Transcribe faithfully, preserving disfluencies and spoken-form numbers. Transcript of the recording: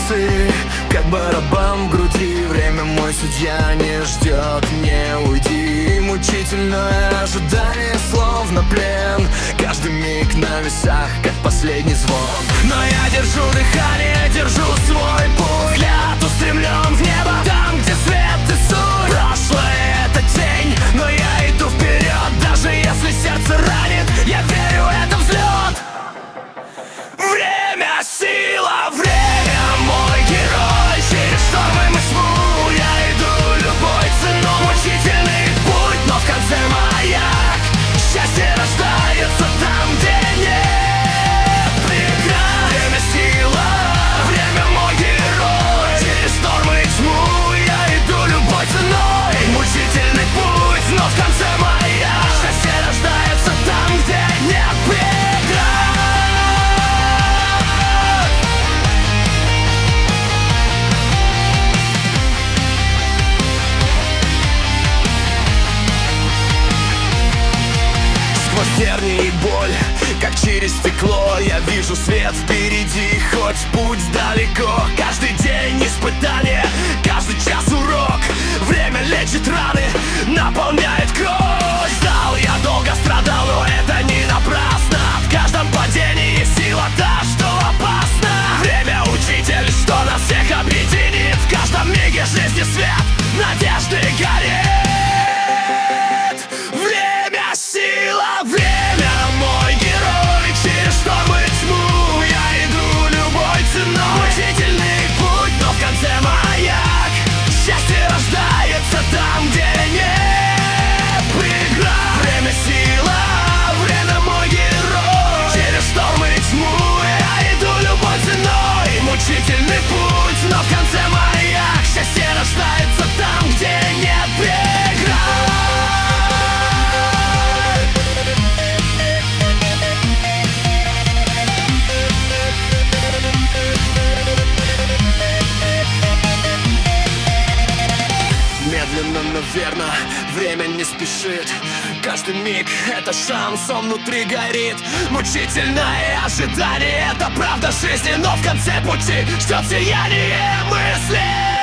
часы, как барабан в груди. Время мой судья не ждет, не уйди. Мучительное ожидание, словно плен. Каждый миг на весах, как последний звон. Но я держу дыхание, держу свой путь. Взгляд устремлен в небо, там, где свет и суть. Прошлое — это тень, но я иду вперед. Даже если сердце ранит, я верю, это взлет. Время — сила, время — мой герой. Через штормы мы тьму, я иду любой ценой. Мучительный путь, но в конце маяк. Счастье рождается там, где нет преград. Время — сила, время — мой герой. Через штормы и тьму я иду любой ценой. Мучительный путь, но в конце маяк. Счастье рождается там, где нет преград. Сквозь тернии и боль, как через стекло, я вижу свет впереди, хоть путь далеко. Каждый день испытание, каждый час урок. Время лечит раны, наполняет кровь. Знал, я долго страдал, но это не напрасно. В каждом падении сила та, что опасна. Время — учитель, что нас всех объединит. В каждом миге жизни свет, надежды горит. Время — сила, время — мой герой. Через штормы и тьму я иду любой ценой. Мучительный путь, но в конце маяк. Счастье рождается там, где нет преград. Время — сила, время — мой герой. Через штормы и тьму я иду любой ценой. Мучительный путь, но в конце маяк. Счастье рождается там, где нет преград. Медленно, но верно, время не спешит. Каждый миг — это шанс, он внутри горит. Мучительное ожидание — это правда жизни. Но в конце пути ждет сияние мысли.